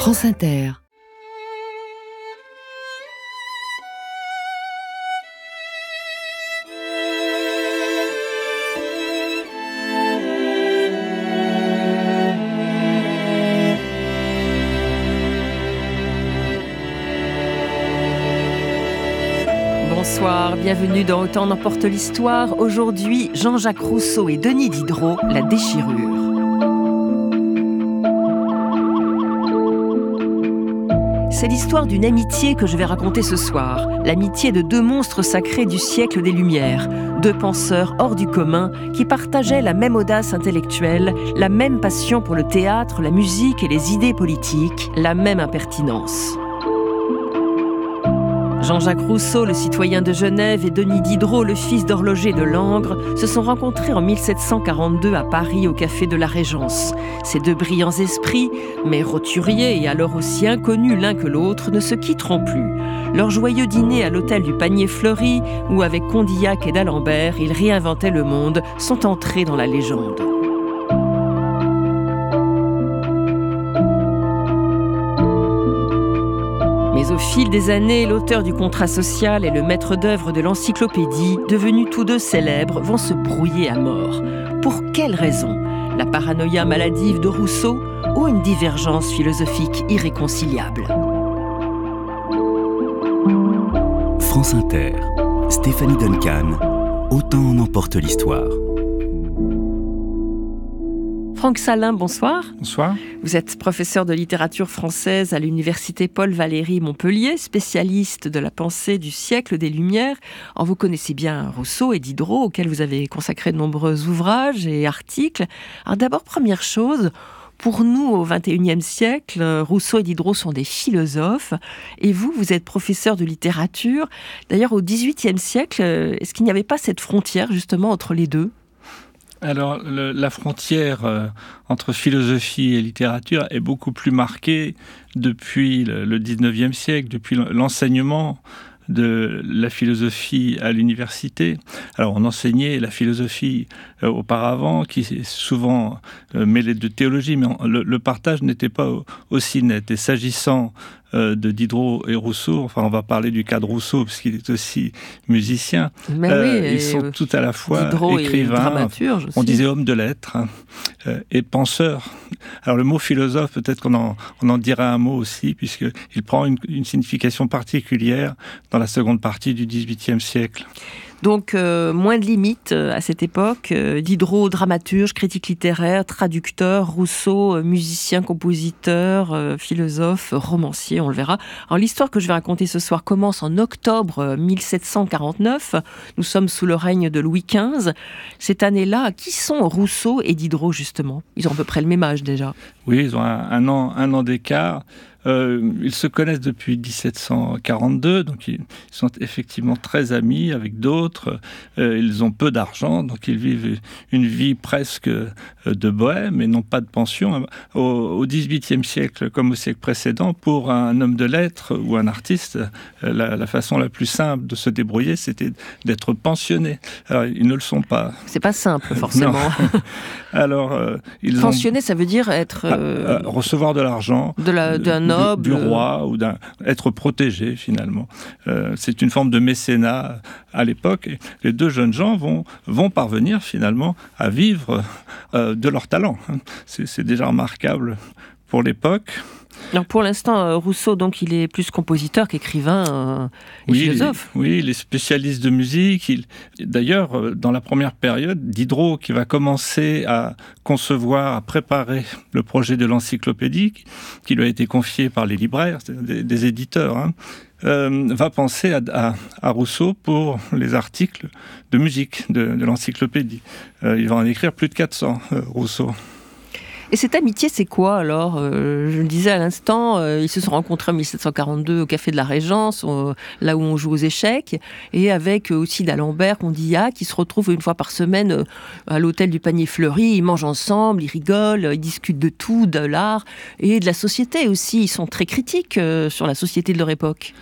France Inter. Bonsoir, bienvenue dans Autant en emporte l'histoire. Aujourd'hui, Jean-Jacques Rousseau et Denis Diderot, La déchirure. C'est l'histoire d'une amitié que je vais raconter ce soir. L'amitié de deux monstres sacrés du siècle des Lumières. Deux penseurs hors du commun qui partageaient la même audace intellectuelle, la même passion pour le théâtre, la musique et les idées politiques, la même impertinence. Jean-Jacques Rousseau, le citoyen de Genève, et Denis Diderot, le fils d'horloger de Langres, se sont rencontrés en 1742 à Paris, au Café de la Régence. Ces deux brillants esprits, mais roturiers et alors aussi inconnus l'un que l'autre, ne se quitteront plus. Leur joyeux dîner à l'hôtel du Panier Fleuri, où avec Condillac et d'Alembert, ils réinventaient le monde, sont entrés dans la légende. Mais au fil des années, l'auteur du Contrat social et le maître d'œuvre de l'encyclopédie, devenus tous deux célèbres, vont se brouiller à mort. Pour quelle raison ? La paranoïa maladive de Rousseau ou une divergence philosophique irréconciliable ? France Inter, Stéphanie Duncan, Autant en emporte l'histoire. Franck Salin, bonsoir. Bonsoir. Vous êtes professeur de littérature française à l'université Paul Valéry Montpellier, spécialiste de la pensée du siècle des Lumières. Alors, vous connaissez bien Rousseau et Diderot, auxquels vous avez consacré de nombreux ouvrages et articles. Alors d'abord, première chose, pour nous, au XXIe siècle, Rousseau et Diderot sont des philosophes, et vous êtes professeur de littérature. D'ailleurs, au XVIIIe siècle, est-ce qu'il n'y avait pas cette frontière, justement, entre les deux ? Alors, la frontière entre philosophie et littérature est beaucoup plus marquée depuis le 19e siècle, depuis l'enseignement de la philosophie à l'université. Alors, on enseignait la philosophie auparavant, qui est souvent mêlée de théologie, mais le partage n'était pas aussi net. Et s'agissant de Diderot et Rousseau, enfin on va parler du cas de Rousseau parce qu'il est aussi musicien, ils sont tout à la fois Diderot écrivains, dramaturge aussi. On disait homme de lettres et penseur. Alors le mot philosophe, peut-être qu'on en dira un mot aussi, puisqu'il prend une signification particulière dans la seconde partie du XVIIIe siècle. Donc, moins de limites à cette époque. Diderot, dramaturge, critique littéraire, traducteur. Rousseau, musicien, compositeur, philosophe, romancier, on le verra. Alors, l'histoire que je vais raconter ce soir commence en octobre 1749. Nous sommes sous le règne de Louis XV. Cette année-là, qui sont Rousseau et Diderot, justement ? Ils ont à peu près le même âge, déjà. Oui, ils ont un an d'écart. Ils se connaissent depuis 1742, donc ils sont effectivement très amis avec d'autres. Ils ont peu d'argent, donc ils vivent une vie presque de bohème et non pas de pension. Au XVIIIe siècle, comme au siècle précédent, pour un homme de lettres ou un artiste, la façon la plus simple de se débrouiller, c'était d'être pensionné. Alors, ils ne le sont pas. C'est pas simple, forcément. Alors, pensionné, ça veut dire être... recevoir de l'argent. D'un noble. Du roi, ou être protégé finalement. C'est une forme de mécénat à l'époque. Et les deux jeunes gens vont parvenir finalement à vivre de leur talent. C'est déjà remarquable pour l'époque. Alors pour l'instant, Rousseau, donc, il est plus compositeur qu'écrivain et philosophe. Oui, il est spécialiste de musique. D'ailleurs, dans la première période, Diderot, qui va commencer à concevoir, à préparer le projet de l'encyclopédie, qui lui a été confié par les libraires, des éditeurs, va penser à Rousseau pour les articles de musique de l'encyclopédie. Il va en écrire plus de 400, Rousseau. Et cette amitié, c'est quoi alors ? Je le disais à l'instant, ils se sont rencontrés en 1742 au Café de la Régence, là où on joue aux échecs, et avec aussi d'Alembert, Condillac, qui se retrouvent une fois par semaine à l'hôtel du Panier Fleuri. Ils mangent ensemble, ils rigolent, ils discutent de tout, de l'art et de la société aussi. Ils sont très critiques sur la société de leur époque.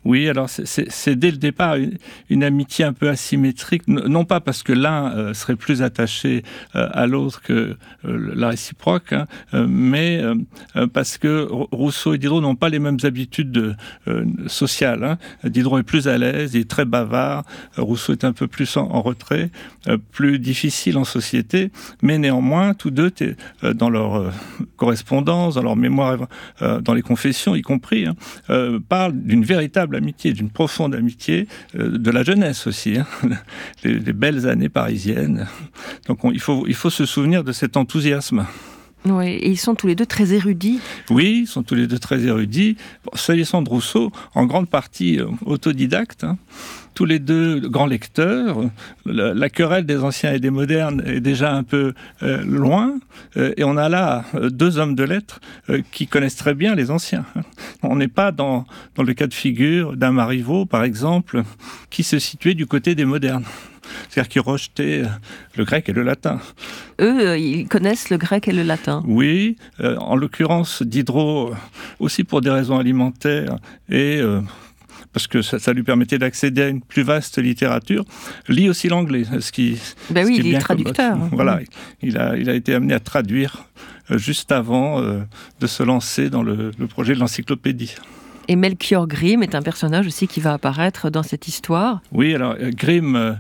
Oui, alors c'est dès le départ une amitié un peu asymétrique, non pas parce que l'un serait plus attaché à l'autre que la réciproque, hein, mais parce que Rousseau et Diderot n'ont pas les mêmes habitudes sociales. Hein. Diderot est plus à l'aise, il est très bavard, Rousseau est un peu plus en retrait, plus difficile en société, mais néanmoins, tous deux, dans leur correspondance, dans leur mémoire, dans les confessions y compris, hein, parlent d'une véritable amitié, d'une profonde amitié, de la jeunesse aussi, hein, les belles années parisiennes. Donc il faut se souvenir de cet enthousiasme. Oui, et ils sont tous les deux très érudits. Oui, ils sont tous les deux très érudits. S'agissant de Rousseau, en grande partie autodidacte, hein. Tous les deux grands lecteurs. La querelle des anciens et des modernes est déjà un peu loin. Et on a là deux hommes de lettres qui connaissent très bien les anciens. On n'est pas dans le cas de figure d'un Marivaux, par exemple, qui se situait du côté des modernes. C'est-à-dire qu'ils rejetaient le grec et le latin. Eux, ils connaissent le grec et le latin. Oui, en l'occurrence, Diderot, aussi pour des raisons alimentaires et parce que ça lui permettait d'accéder à une plus vaste littérature, lit aussi l'anglais. Il est traducteur. Voilà, il a été amené à traduire juste avant de se lancer dans le projet de l'encyclopédie. Et Melchior Grimm est un personnage aussi qui va apparaître dans cette histoire. Oui, alors Grimm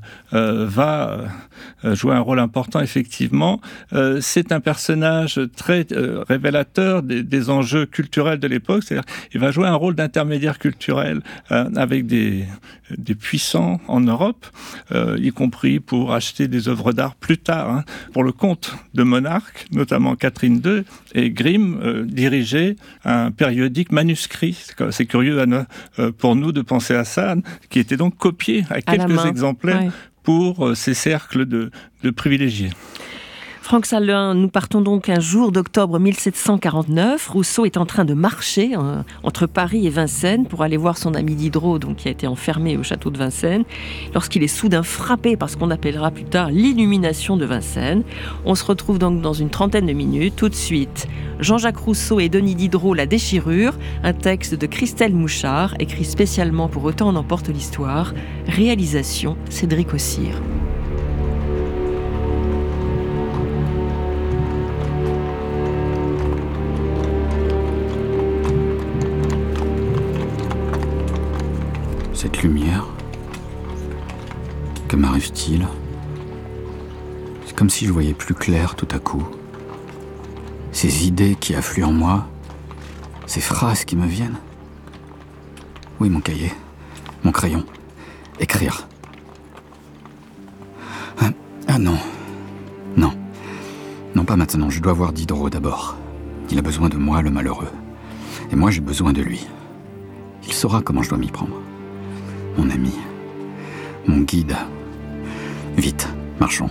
va jouer un rôle important, effectivement. C'est un personnage très révélateur des enjeux culturels de l'époque. C'est-à-dire il va jouer un rôle d'intermédiaire culturel avec des puissants en Europe, y compris pour acheter des œuvres d'art plus tard, hein, pour le compte de monarques, notamment Catherine II. Et Grimm dirigeait un périodique manuscrit. C'est curieux pour nous de penser à ça, qui était donc copié à quelques exemplaires, ouais, pour ces cercles de privilégiés. Franck Salin, nous partons donc un jour d'octobre 1749. Rousseau est en train de marcher entre Paris et Vincennes pour aller voir son ami Diderot, donc, qui a été enfermé au château de Vincennes, lorsqu'il est soudain frappé par ce qu'on appellera plus tard l'illumination de Vincennes. On se retrouve donc dans une trentaine de minutes. Tout de suite, Jean-Jacques Rousseau et Denis Diderot, La déchirure, un texte de Christelle Mouchard, écrit spécialement pour Autant en emporte l'histoire. Réalisation Cédric Ossire. Cette lumière, que m'arrive-t-il ? C'est comme si je voyais plus clair tout à coup. Ces idées qui affluent en moi, ces phrases qui me viennent. Oui, mon cahier, mon crayon, écrire. Ah non, non, non pas maintenant, je dois voir Diderot d'abord. Il a besoin de moi, le malheureux. Et moi, j'ai besoin de lui. Il saura comment je dois m'y prendre. Mon ami, mon guide. Vite, marchons.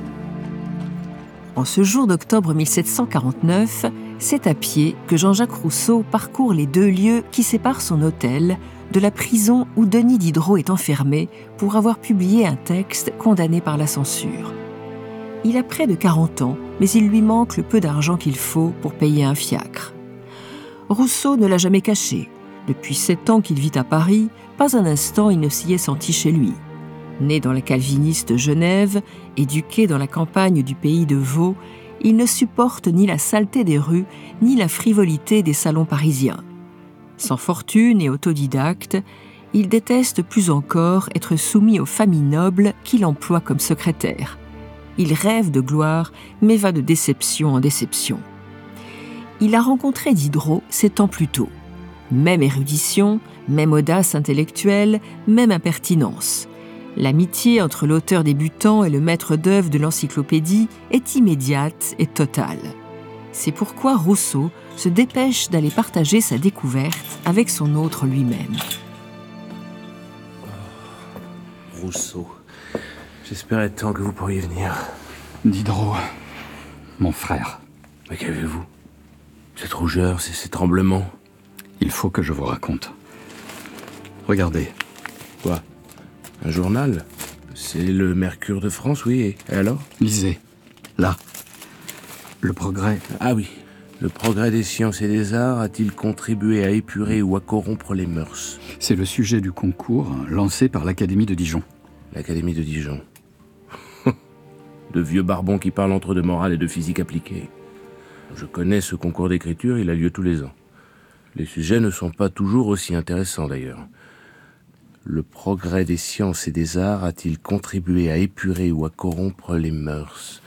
En ce jour d'octobre 1749, c'est à pied que Jean-Jacques Rousseau parcourt les deux lieux qui séparent son hôtel de la prison où Denis Diderot est enfermé pour avoir publié un texte condamné par la censure. Il a près de 40 ans, mais il lui manque le peu d'argent qu'il faut pour payer un fiacre. Rousseau ne l'a jamais caché. Depuis 7 ans qu'il vit à Paris, pas un instant il ne s'y est senti chez lui. Né dans la calviniste Genève, éduqué dans la campagne du pays de Vaud, il ne supporte ni la saleté des rues, ni la frivolité des salons parisiens. Sans fortune et autodidacte, il déteste plus encore être soumis aux familles nobles qu'il emploie comme secrétaire. Il rêve de gloire, mais va de déception en déception. Il a rencontré Diderot 7 ans plus tôt. Même érudition, même audace intellectuelle, même impertinence. L'amitié entre l'auteur débutant et le maître d'œuvre de l'encyclopédie est immédiate et totale. C'est pourquoi Rousseau se dépêche d'aller partager sa découverte avec son autre lui-même. Rousseau, j'espérais tant que vous pourriez venir. Diderot, mon frère. Mais qu'avez-vous ? Cette rougeur, ces tremblements ? Il faut que je vous raconte. Regardez. Quoi ? Un journal ? C'est le Mercure de France, oui, et alors ? Lisez. Là. Le Progrès. Ah oui. Le progrès des sciences et des arts a-t-il contribué à épurer ou à corrompre les mœurs? C'est le sujet du concours lancé par l'Académie de Dijon. L'Académie de Dijon. De vieux barbons qui parlent entre eux de morale et de physique appliquée. Je connais ce concours d'écriture, il a lieu tous les ans. Les sujets ne sont pas toujours aussi intéressants d'ailleurs. Le progrès des sciences et des arts a-t-il contribué à épurer ou à corrompre les mœurs?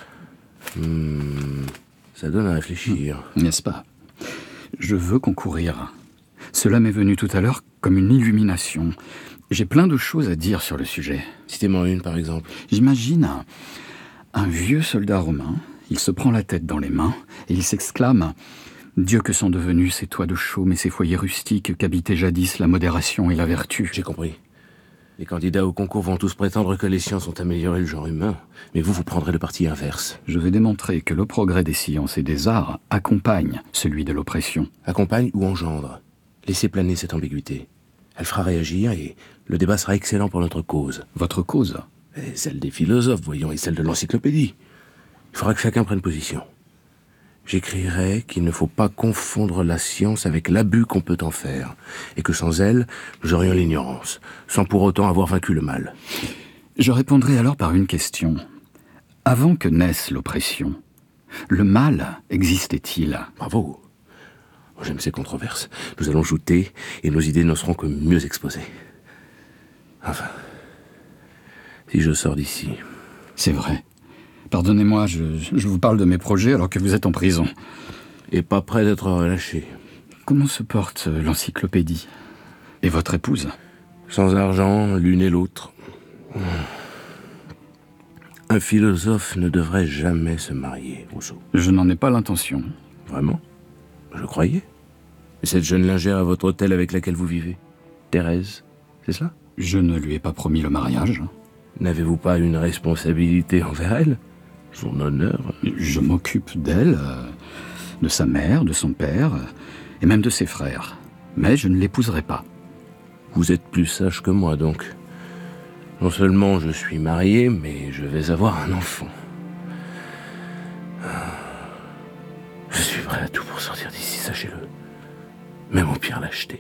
Ça donne à réfléchir. N'est-ce pas? Je veux concourir. Cela m'est venu tout à l'heure comme une illumination. J'ai plein de choses à dire sur le sujet. Citez-moi une, par exemple. J'imagine un vieux soldat romain. Il se prend la tête dans les mains et il s'exclame « Dieu, que sont devenus ces toits de chaume et ces foyers rustiques qu'habitaient jadis la modération et la vertu !» J'ai compris. Les candidats au concours vont tous prétendre que les sciences ont amélioré le genre humain, mais vous prendrez le parti inverse. Je vais démontrer que le progrès des sciences et des arts accompagne celui de l'oppression. Accompagne ou engendre? Laissez planer cette ambiguïté. Elle fera réagir et le débat sera excellent pour notre cause. Votre cause? Et celle des philosophes, voyons, et celle de l'encyclopédie. Il faudra que chacun prenne position. J'écrirai qu'il ne faut pas confondre la science avec l'abus qu'on peut en faire, et que sans elle, nous aurions l'ignorance, sans pour autant avoir vaincu le mal. Je répondrai alors par une question. Avant que naisse l'oppression, le mal existait-il? Bravo. J'aime ces controverses. Nous allons jouter, et nos idées ne seront que mieux exposées. Enfin, si je sors d'ici... C'est vrai. Pardonnez-moi, je vous parle de mes projets alors que vous êtes en prison. Et pas prêt d'être relâché. Comment se porte l'encyclopédie? Et votre épouse? Sans argent, l'une et l'autre. Un philosophe ne devrait jamais se marier, Rousseau. Je n'en ai pas l'intention. Vraiment? Je croyais. Et cette jeune lingère à votre hôtel avec laquelle vous vivez? Thérèse, c'est cela? Je ne lui ai pas promis le mariage. N'avez-vous pas une responsabilité envers elle? Son honneur? Je m'occupe d'elle, de sa mère, de son père, et même de ses frères. Mais je ne l'épouserai pas. Vous êtes plus sage que moi, donc. Non seulement je suis marié, mais je vais avoir un enfant. Je suis prêt à tout pour sortir d'ici, sachez-le. Même au pire lâcheté.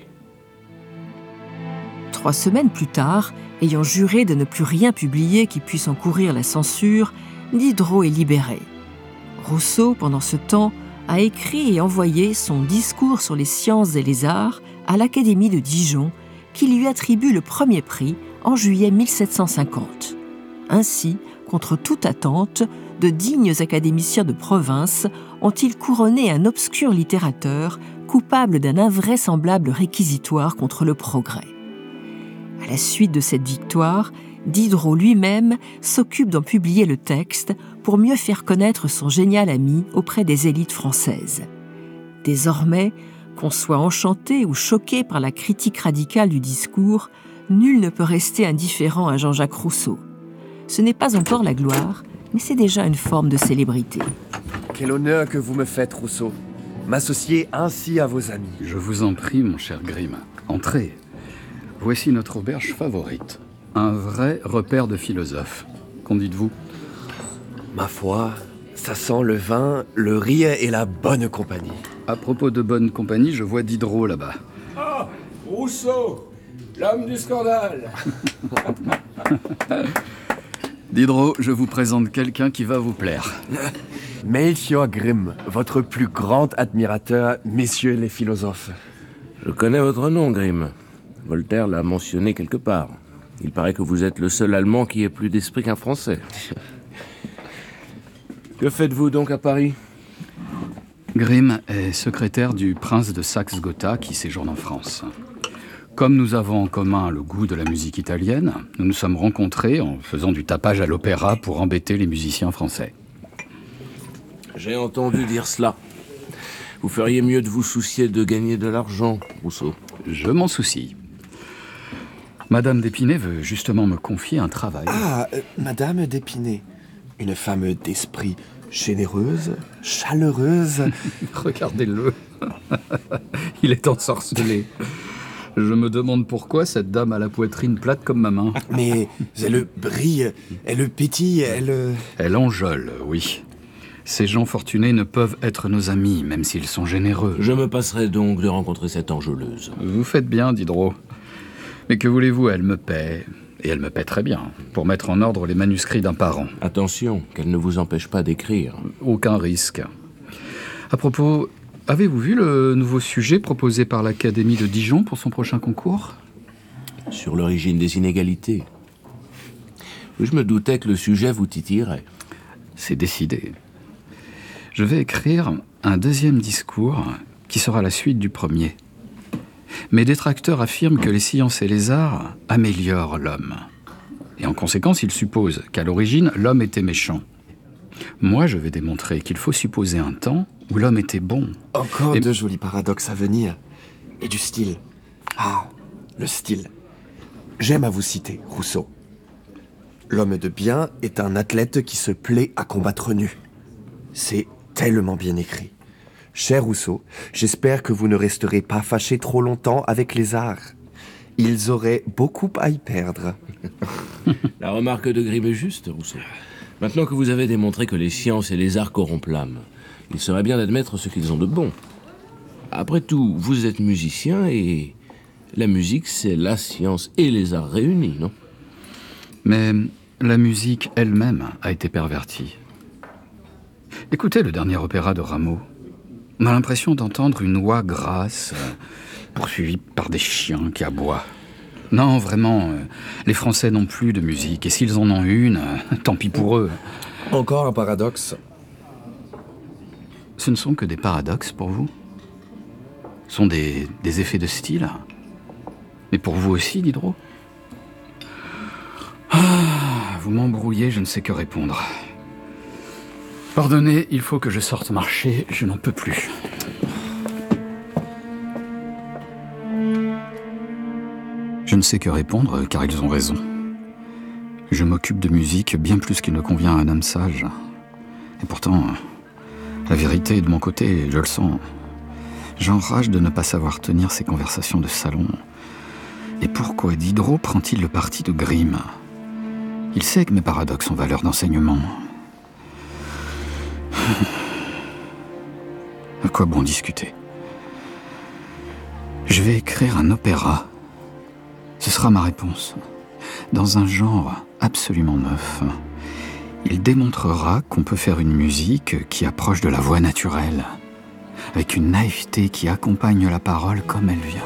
3 semaines plus tard, ayant juré de ne plus rien publier qui puisse encourir la censure, Diderot est libéré. Rousseau, pendant ce temps, a écrit et envoyé son discours sur les sciences et les arts à l'Académie de Dijon, qui lui attribue le premier prix en juillet 1750. Ainsi, contre toute attente, de dignes académiciens de province ont-ils couronné un obscur littérateur coupable d'un invraisemblable réquisitoire contre le progrès. À la suite de cette victoire, Diderot lui-même s'occupe d'en publier le texte pour mieux faire connaître son génial ami auprès des élites françaises. Désormais, qu'on soit enchanté ou choqué par la critique radicale du discours, nul ne peut rester indifférent à Jean-Jacques Rousseau. Ce n'est pas encore la gloire, mais c'est déjà une forme de célébrité. Quel honneur que vous me faites, Rousseau. M'associer ainsi à vos amis. Je vous en prie, mon cher Grimm. Entrez. Voici notre auberge favorite. Un vrai repère de philosophe. Qu'en dites-vous? Ma foi, ça sent le vin, le riz et la bonne compagnie. À propos de bonne compagnie, je vois Diderot là-bas. Ah, Rousseau, l'homme du scandale. Diderot, je vous présente quelqu'un qui va vous plaire. Melchior Grimm, votre plus grand admirateur, messieurs les philosophes. Je connais votre nom, Grimm. Voltaire l'a mentionné quelque part. Il paraît que vous êtes le seul Allemand qui ait plus d'esprit qu'un Français. Que faites-vous donc à Paris? Grimm est secrétaire du prince de Saxe-Gotha qui séjourne en France. Comme nous avons en commun le goût de la musique italienne, nous nous sommes rencontrés en faisant du tapage à l'opéra pour embêter les musiciens français. J'ai entendu dire cela. Vous feriez mieux de vous soucier de gagner de l'argent, Rousseau. Je m'en soucie. Madame d'Épinay veut justement me confier un travail. Ah, Madame d'Épinay, une femme d'esprit généreuse, chaleureuse. Regardez-le. Il est ensorcelé. Je me demande pourquoi cette dame a la poitrine plate comme ma main. Mais elle brille, elle pétille, elle... Elle enjôle, oui. Ces gens fortunés ne peuvent être nos amis, même s'ils sont généreux. Je me passerai donc de rencontrer cette enjôleuse. Vous faites bien, Diderot. Mais que voulez-vous, elle me paie, et elle me paie très bien, pour mettre en ordre les manuscrits d'un parent. Attention, qu'elle ne vous empêche pas d'écrire. Aucun risque. À propos, avez-vous vu le nouveau sujet proposé par l'Académie de Dijon pour son prochain concours ? Sur l'origine des inégalités. Je me doutais que le sujet vous titillerait. C'est décidé. Je vais écrire un deuxième discours qui sera la suite du premier. Mes détracteurs affirment que les sciences et les arts améliorent l'homme. Et en conséquence, ils supposent qu'à l'origine, l'homme était méchant. Moi, je vais démontrer qu'il faut supposer un temps où l'homme était bon. Encore de jolis paradoxes à venir. Et du style. Ah, le style. J'aime à vous citer, Rousseau. L'homme de bien est un athlète qui se plaît à combattre nu. C'est tellement bien écrit. Cher Rousseau, j'espère que vous ne resterez pas fâché trop longtemps avec les arts. Ils auraient beaucoup à y perdre. La remarque de Grimm est juste, Rousseau. Maintenant que vous avez démontré que les sciences et les arts corrompent l'âme, il serait bien d'admettre ce qu'ils ont de bon. Après tout, vous êtes musicien et la musique, c'est la science et les arts réunis, non ? Mais la musique elle-même a été pervertie. Écoutez le dernier opéra de Rameau. On a l'impression d'entendre une oie grasse, poursuivie par des chiens qui aboient. Non, vraiment, les Français n'ont plus de musique, et s'ils en ont une, tant pis pour eux. Encore un paradoxe. Ce ne sont que des paradoxes pour vous ? Ce sont des effets de style ? Mais pour vous aussi, Diderot ? Ah, vous m'embrouillez, je ne sais que répondre. Pardonnez, il faut que je sorte marcher, je n'en peux plus. Je ne sais que répondre, car ils ont raison. Je m'occupe de musique bien plus qu'il ne convient à un homme sage. Et pourtant, la vérité est de mon côté, je le sens. J'enrage de ne pas savoir tenir ces conversations de salon. Et pourquoi Diderot prend-il le parti de Grimm ? Il sait que mes paradoxes ont valeur d'enseignement. À quoi bon discuter ? Je vais écrire un opéra. Ce sera ma réponse. Dans un genre absolument neuf. Il démontrera qu'on peut faire une musique qui approche de la voix naturelle, avec une naïveté qui accompagne la parole comme elle vient.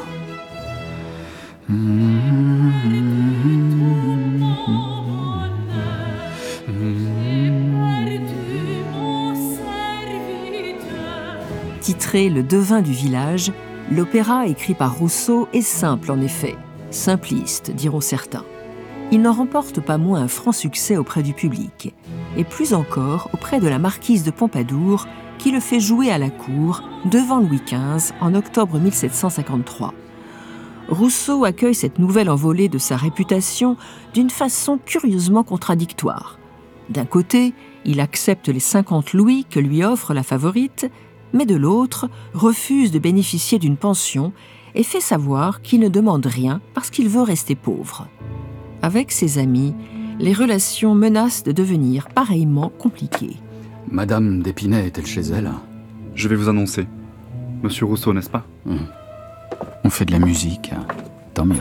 Titré Le devin du village, l'opéra écrit par Rousseau est simple en effet, simpliste diront certains. Il n'en remporte pas moins un franc succès auprès du public, et plus encore auprès de la marquise de Pompadour qui le fait jouer à la cour devant Louis XV en octobre 1753. Rousseau accueille cette nouvelle envolée de sa réputation d'une façon curieusement contradictoire. D'un côté, il accepte les 50 louis que lui offre la favorite, mais de l'autre, refuse de bénéficier d'une pension et fait savoir qu'il ne demande rien parce qu'il veut rester pauvre. Avec ses amis, les relations menacent de devenir pareillement compliquées. Madame d'Épinay est-elle chez elle ? Je vais vous annoncer. Monsieur Rousseau, n'est-ce pas ? On fait de la musique, tant mieux.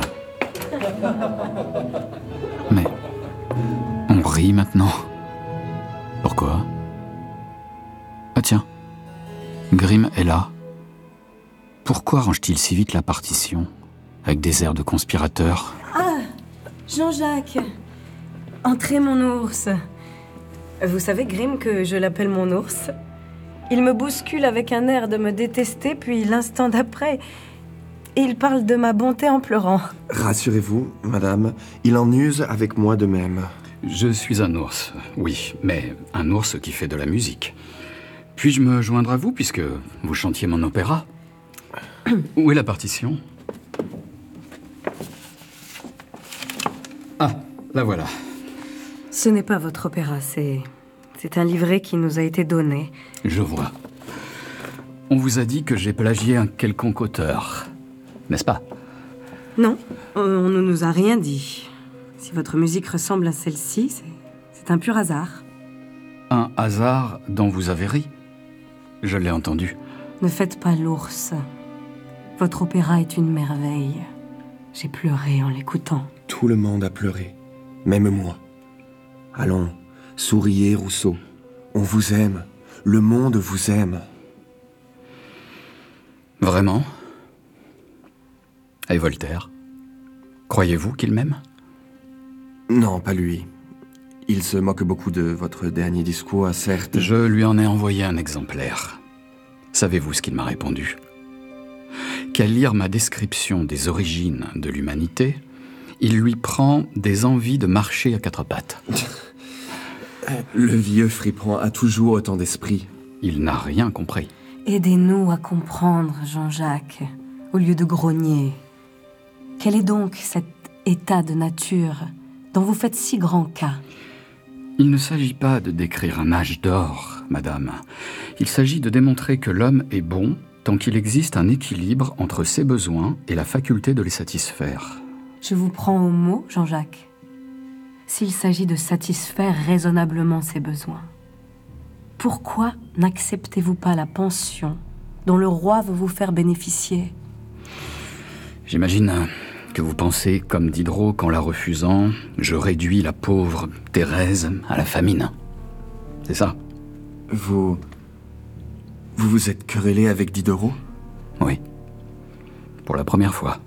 Mais on rit maintenant. Pourquoi ? Ah tiens, Grimm est là. Pourquoi range-t-il si vite la partition, avec des airs de conspirateur ? Ah, Jean-Jacques, entrez mon ours. Vous savez, Grimm, que je l'appelle mon ours ? Il me bouscule avec un air de me détester, puis l'instant d'après, il parle de ma bonté en pleurant. Rassurez-vous, madame, il en use avec moi de même. Je suis un ours, oui, mais un ours qui fait de la musique. Puis-je me joindre à vous, puisque vous chantiez mon opéra ? Où est la partition ? Ah, la voilà. Ce n'est pas votre opéra, c'est un livret qui nous a été donné. Je vois. On vous a dit que j'ai plagié un quelconque auteur, n'est-ce pas ? Non, on ne nous a rien dit. Si votre musique ressemble à celle-ci, c'est un pur hasard. un hasard dont vous avez ri. Je l'ai entendu. Ne faites pas l'ours. Votre opéra est une merveille. J'ai pleuré en l'écoutant. Tout le monde a pleuré, même moi. Allons, souriez, Rousseau. On vous aime. Le monde vous aime. Vraiment? Et Voltaire? Croyez-vous qu'il m'aime? Non, pas lui. Il se moque beaucoup de votre dernier discours, certes. Je lui en ai envoyé un exemplaire. Savez-vous ce qu'il m'a répondu? Qu'à lire ma description des origines de l'humanité, il lui prend des envies de marcher à quatre pattes. Le vieux fripon a toujours autant d'esprit. Il n'a rien compris. Aidez-nous à comprendre, Jean-Jacques, au lieu de grogner. Quel est donc cet état de nature dont vous faites si grand cas? Il ne s'agit pas de décrire un âge d'or, madame. Il s'agit de démontrer que l'homme est bon tant qu'il existe un équilibre entre ses besoins et la faculté de les satisfaire. Je vous prends au mot, Jean-Jacques. S'il s'agit de satisfaire raisonnablement ses besoins, pourquoi n'acceptez-vous pas la pension dont le roi veut vous faire bénéficier? J'imagine que vous pensez, comme Diderot, qu'en la refusant, je réduis la pauvre Thérèse à la famine. C'est ça? Vous vous êtes querellé avec Diderot? Oui. Pour la première fois.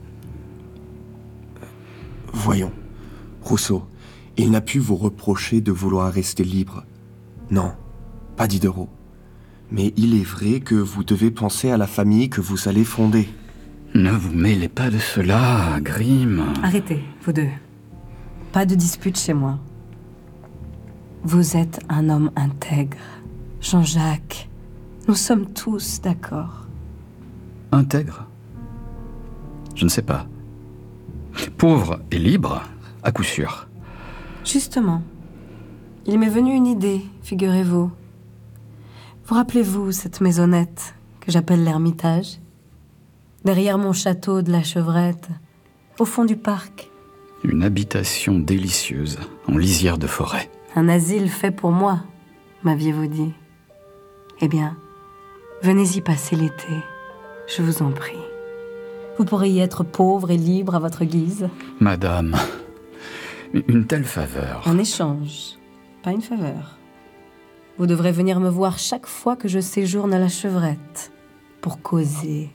Voyons, Rousseau, il n'a pu vous reprocher de vouloir rester libre. Non, pas Diderot. Mais il est vrai que vous devez penser à la famille que vous allez fonder. Ne vous mêlez pas de cela, Grimm. Arrêtez, vous deux. Pas de dispute chez moi. Vous êtes un homme intègre. Jean-Jacques, nous sommes tous d'accord. Intègre? Je ne sais pas. Pauvre et libre, à coup sûr. Justement, il m'est venu une idée, figurez-vous. Vous rappelez-vous cette maisonnette que j'appelle l'Ermitage? Derrière mon château de la Chevrette, au fond du parc. Une habitation délicieuse, en lisière de forêt. Un asile fait pour moi, m'aviez-vous dit. Eh bien, venez y passer l'été, je vous en prie. Vous pourrez y être pauvre et libre à votre guise. Madame, une telle faveur... En échange, pas une faveur. Vous devrez venir me voir chaque fois que je séjourne à la Chevrette, pour causer.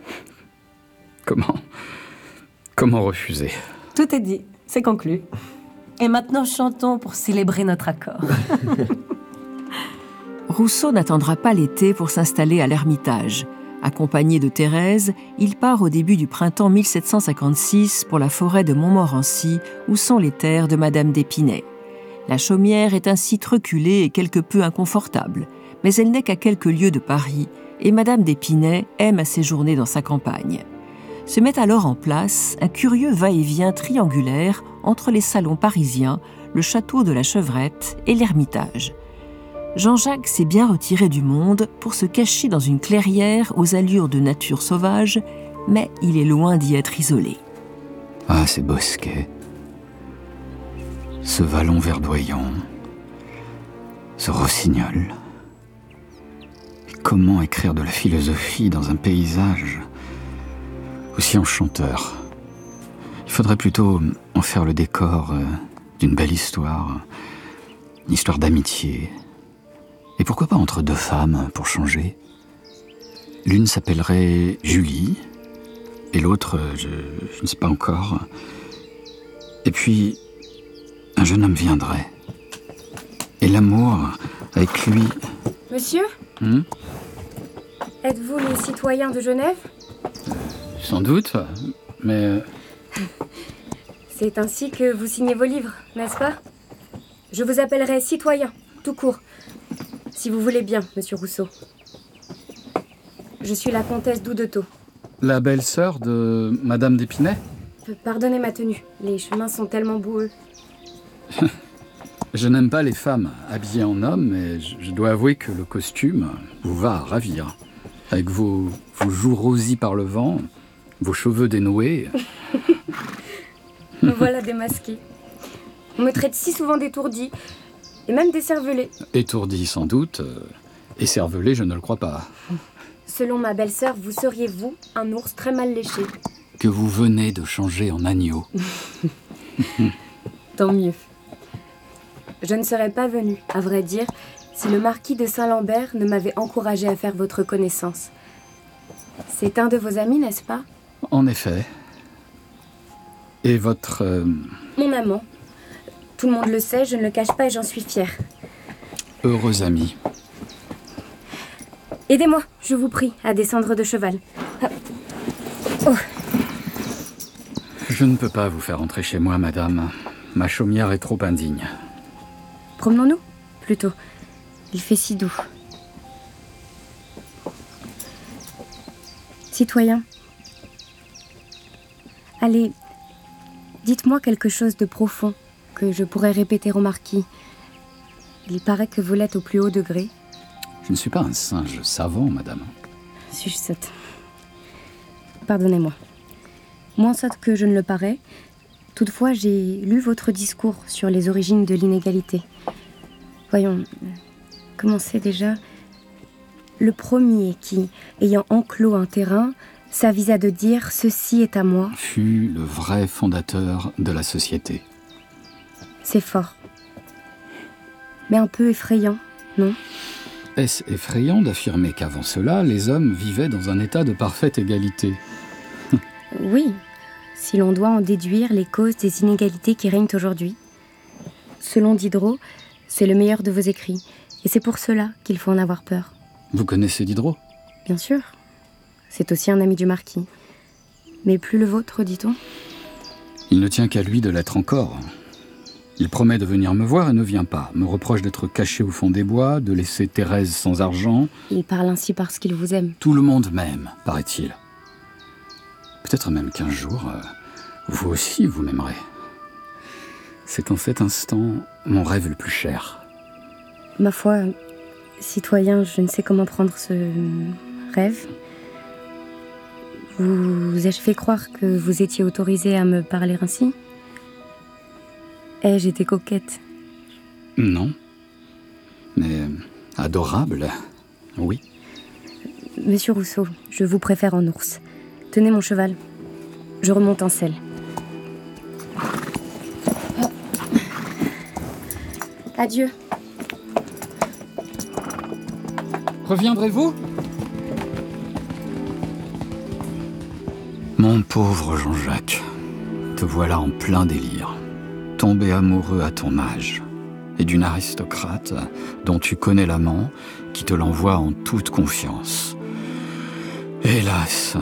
Comment refuser? Tout est dit, c'est conclu. Et maintenant, chantons pour célébrer notre accord. Rousseau n'attendra pas l'été pour s'installer à l'Ermitage. Accompagné de Thérèse, il part au début du printemps 1756 pour la forêt de Montmorency, où sont les terres de Madame d'Épinay. La chaumière est un site reculé et quelque peu inconfortable, mais elle n'est qu'à quelques lieues de Paris, et Madame d'Épinay aime à séjourner dans sa campagne. Se met alors en place un curieux va-et-vient triangulaire entre les salons parisiens, le château de la Chevrette et l'Ermitage. Jean-Jacques s'est bien retiré du monde pour se cacher dans une clairière aux allures de nature sauvage, mais il est loin d'y être isolé. Ah, ces bosquets, ce vallon verdoyant, ce rossignol. Et comment écrire de la philosophie dans un paysage aussi enchanteur? Il faudrait plutôt en faire le décor d'une belle histoire, une histoire d'amitié. Et pourquoi pas entre deux femmes, pour changer? L'une s'appellerait Julie, et l'autre, je ne sais pas encore. Et puis, un jeune homme viendrait. Et l'amour, avec lui... Monsieur? Êtes-vous les citoyens de Genève? Sans doute, mais... C'est ainsi que vous signez vos livres, n'est-ce pas? Je vous appellerai citoyen, tout court. Si vous voulez bien, monsieur Rousseau. Je suis la comtesse d'Houdetot. La belle-sœur de Madame d'Épinay? Pardonnez ma tenue, les chemins sont tellement boueux. Je n'aime pas les femmes habillées en homme, mais je dois avouer que le costume vous va à ravir. Avec vos joues rosies par le vent, vos cheveux dénoués. Me voilà démasquée. On me traite si souvent d'étourdie. et même décervelé. Étourdi sans doute, écervelé je ne le crois pas. Selon ma belle-sœur, vous seriez, vous, un ours très mal léché. Que vous venez de changer en agneau. Tant mieux. Je ne serais pas venue, à vrai dire, si le marquis de Saint-Lambert ne m'avait encouragé à faire votre connaissance. C'est un de vos amis, n'est-ce pas? En effet. Et votre... Mon amant. Tout le monde le sait, je ne le cache pas et j'en suis fière. Heureux ami. Aidez-moi, je vous prie, à descendre de cheval. Oh. Je ne peux pas vous faire entrer chez moi, madame. Ma chaumière est trop indigne. Promenons-nous, plutôt. Il fait si doux. Citoyen. Allez, dites-moi quelque chose de profond que je pourrais répéter au marquis. Il paraît que vous l'êtes au plus haut degré. Je ne suis pas un singe savant, madame. Suis-je sotte? Pardonnez-moi. Moins sotte que je ne le parais. Toutefois, j'ai lu votre discours sur les origines de l'inégalité. Voyons, comment c'est déjà? Le premier qui, ayant enclos un terrain, s'avisa de dire « Ceci est à moi », fut le vrai fondateur de la société. C'est fort. Mais un peu effrayant, non? Est-ce effrayant d'affirmer qu'avant cela, les hommes vivaient dans un état de parfaite égalité? Oui, si l'on doit en déduire les causes des inégalités qui règnent aujourd'hui. Selon Diderot, c'est le meilleur de vos écrits, et c'est pour cela qu'il faut en avoir peur. Vous connaissez Diderot? Bien sûr. C'est aussi un ami du marquis. Mais plus le vôtre, dit-on? Il ne tient qu'à lui de l'être encore. Il promet de venir me voir et ne vient pas. Me reproche d'être caché au fond des bois, de laisser Thérèse sans argent. Il parle ainsi parce qu'il vous aime. Tout le monde m'aime, paraît-il. Peut-être même qu'un jour, vous aussi, vous m'aimerez. C'est en cet instant mon rêve le plus cher. Ma foi, citoyen, je ne sais comment prendre ce rêve. Vous ai-je fait croire que vous étiez autorisé à me parler ainsi? Ai-je été coquette? Non. Mais adorable, oui. Monsieur Rousseau, je vous préfère en ours. Tenez mon cheval. Je remonte en selle. Adieu. Reviendrez-vous? Mon pauvre Jean-Jacques, te voilà en plein délire, tombé amoureux à ton âge, et d'une aristocrate dont tu connais l'amant, qui te l'envoie en toute confiance. Hélas,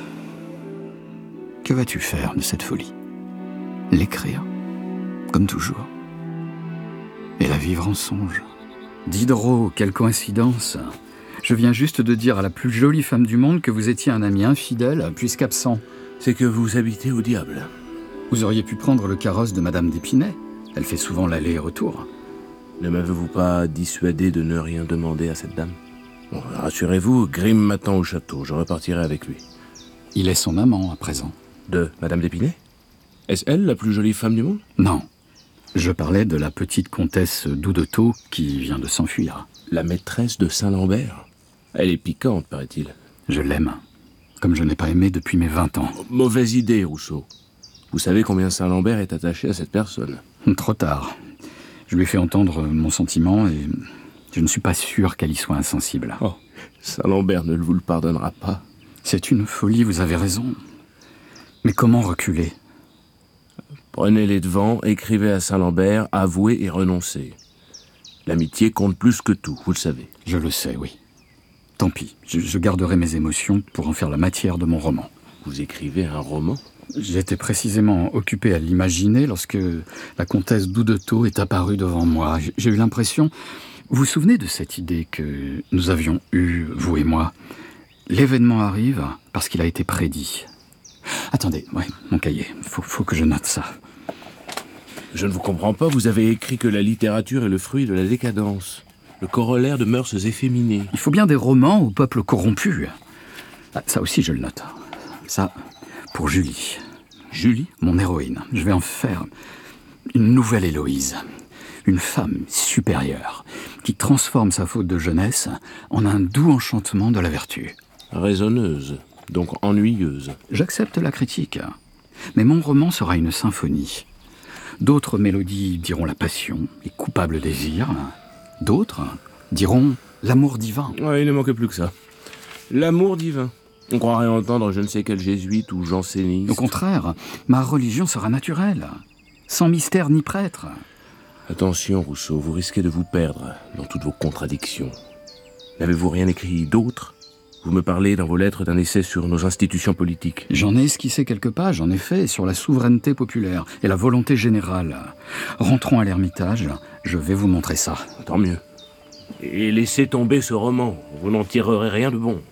que vas-tu faire de cette folie? L'écrire, comme toujours, et la vivre en songe. Diderot, quelle coïncidence! Je viens juste de dire à la plus jolie femme du monde que vous étiez un ami infidèle, puisqu'absent. C'est que vous habitez au diable. Vous auriez pu prendre le carrosse de Madame d'Épinay. Elle fait souvent l'aller et retour. Ne m'avez-vous pas dissuadé de ne rien demander à cette dame? Bon, rassurez-vous, Grimm m'attend au château. Je repartirai avec lui. Il est son amant à présent. De Madame d'Épinay? Est-ce elle la plus jolie femme du monde? Non. Je parlais de la petite comtesse d'Oudetot qui vient de s'enfuir. La maîtresse de Saint-Lambert? Elle est piquante, paraît-il. Je l'aime. Comme je n'ai pas aimé depuis mes 20 ans. Mauvaise idée, Rousseau. Vous savez combien Saint-Lambert est attaché à cette personne? Trop tard. Je lui ai fait entendre mon sentiment et je ne suis pas sûr qu'elle y soit insensible. Oh, Saint-Lambert ne vous le pardonnera pas. C'est une folie, vous avez raison. Mais comment reculer? Prenez les devants, écrivez à Saint-Lambert, avouez et renoncez. L'amitié compte plus que tout, vous le savez. Je le sais, oui. Tant pis, je garderai mes émotions pour en faire la matière de mon roman. Vous écrivez un roman? J'étais précisément occupé à l'imaginer lorsque la comtesse d'Oudetot est apparue devant moi. J'ai eu l'impression... Vous vous souvenez de cette idée que nous avions eue, vous et moi? L'événement arrive parce qu'il a été prédit. Attendez, ouais, mon cahier, faut que je note ça. Je ne vous comprends pas, vous avez écrit que la littérature est le fruit de la décadence, le corollaire de mœurs efféminées. Il faut bien des romans au peuple corrompu. Ah, ça aussi, je le note. Ça, pour Julie. Julie? Mon héroïne. Je vais en faire une nouvelle Héloïse. Une femme supérieure, qui transforme sa faute de jeunesse en un doux enchantement de la vertu. Raisonneuse, donc ennuyeuse. J'accepte la critique, mais mon roman sera une symphonie. D'autres mélodies diront la passion, les coupables désirs. D'autres diront l'amour divin. Ouais, il ne manquait plus que ça. L'amour divin. On croirait entendre je ne sais quel jésuite ou janséniste. Au contraire, ma religion sera naturelle, sans mystère ni prêtre. Attention, Rousseau, vous risquez de vous perdre dans toutes vos contradictions. N'avez-vous rien écrit d'autre ? Vous me parlez dans vos lettres d'un essai sur nos institutions politiques. J'en ai esquissé quelques pages, en effet, sur la souveraineté populaire et la volonté générale. Rentrons à l'Ermitage, je vais vous montrer ça. Tant mieux. Et laissez tomber ce roman, vous n'en tirerez rien de bon.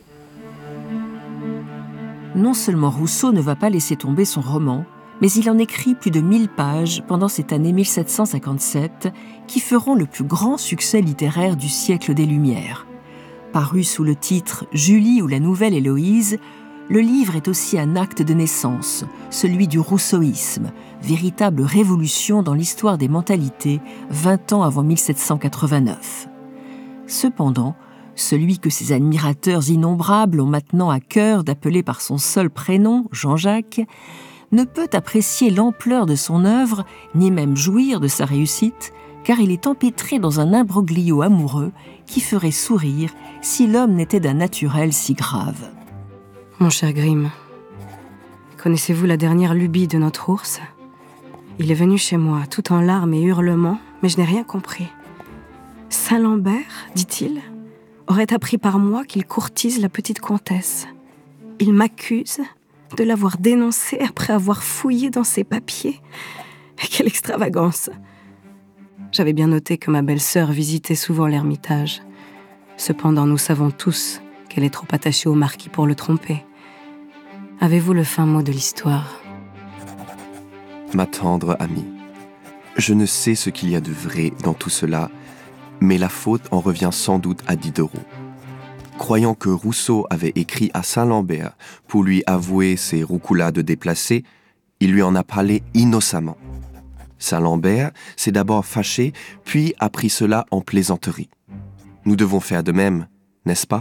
Non seulement Rousseau ne va pas laisser tomber son roman, mais il en écrit plus de 1000 pages pendant cette année 1757 qui feront le plus grand succès littéraire du siècle des Lumières. Paru sous le titre « Julie ou la nouvelle Héloïse », le livre est aussi un acte de naissance, celui du rousseauisme, véritable révolution dans l'histoire des mentalités 20 ans avant 1789. Cependant, celui que ses admirateurs innombrables ont maintenant à cœur d'appeler par son seul prénom, Jean-Jacques, ne peut apprécier l'ampleur de son œuvre, ni même jouir de sa réussite, car il est empêtré dans un imbroglio amoureux qui ferait sourire si l'homme n'était d'un naturel si grave. Mon cher Grimm, connaissez-vous la dernière lubie de notre ours ? Il est venu chez moi, tout en larmes et hurlements, mais je n'ai rien compris. Saint-Lambert, dit-il, aurait appris par moi qu'il courtise la petite comtesse. Il m'accuse de l'avoir dénoncée après avoir fouillé dans ses papiers. Quelle extravagance! J'avais bien noté que ma belle-sœur visitait souvent l'Ermitage. Cependant, nous savons tous qu'elle est trop attachée au marquis pour le tromper. Avez-vous le fin mot de l'histoire ? Ma tendre amie, je ne sais ce qu'il y a de vrai dans tout cela, mais la faute en revient sans doute à Diderot. Croyant que Rousseau avait écrit à Saint-Lambert pour lui avouer ses roucoulades déplacées, il lui en a parlé innocemment. Saint-Lambert s'est d'abord fâché, puis a pris cela en plaisanterie. Nous devons faire de même, n'est-ce pas ?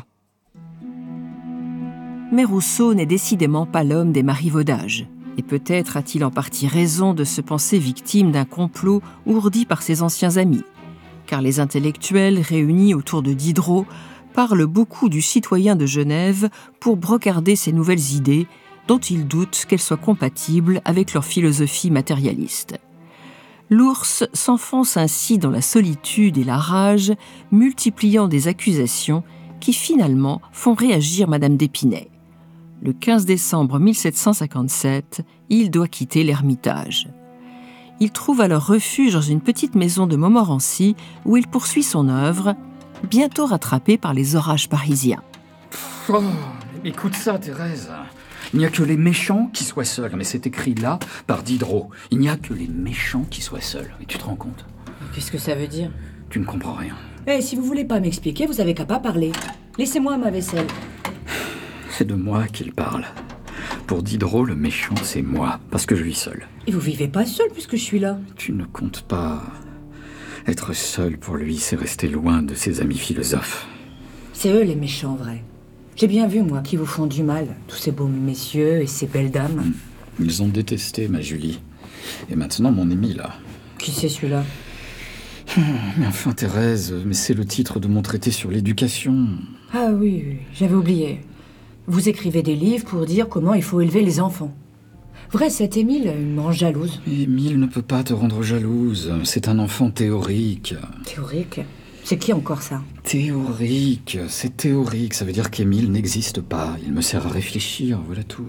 Mais Rousseau n'est décidément pas l'homme des marivaudages. Et peut-être a-t-il en partie raison de se penser victime d'un complot ourdi par ses anciens amis. Car les intellectuels réunis autour de Diderot parlent beaucoup du citoyen de Genève pour brocarder ses nouvelles idées, dont ils doutent qu'elles soient compatibles avec leur philosophie matérialiste. L'ours s'enfonce ainsi dans la solitude et la rage, multipliant des accusations qui finalement font réagir Madame d'Épinay. Le 15 décembre 1757, il doit quitter l'Ermitage. Il trouve alors refuge dans une petite maison de Montmorency où il poursuit son œuvre, bientôt rattrapé par les orages parisiens. Oh, écoute ça, Thérèse. Il n'y a que les méchants qui soient seuls. Mais c'est écrit là par Diderot. Il n'y a que les méchants qui soient seuls. Et tu te rends compte ? Qu'est-ce que ça veut dire ? Tu ne comprends rien. Si vous voulez pas m'expliquer, vous avez qu'à pas parler. Laissez-moi ma vaisselle. C'est de moi qu'il parle. Pour Diderot, le méchant, c'est moi, parce que je vis seul. Et vous vivez pas seul puisque je suis là. Tu ne comptes pas. Être seul pour lui, c'est rester loin de ses amis philosophes. C'est eux les méchants, vrai. J'ai bien vu, moi, qui vous font du mal. Tous ces beaux messieurs et ces belles dames. Ils ont détesté ma Julie. Et maintenant, mon Émile, là. Qui c'est celui-là ? Mais enfin, Thérèse, mais c'est le titre de mon traité sur l'éducation. Ah oui, j'avais oublié. Vous écrivez des livres pour dire comment il faut élever les enfants. Vrai, cet Émile, il me rend jalouse. Émile ne peut pas te rendre jalouse. C'est un enfant théorique. Théorique ? C'est qui encore ça ? Théorique, c'est théorique. Ça veut dire qu'Émile n'existe pas. Il me sert à réfléchir, voilà tout.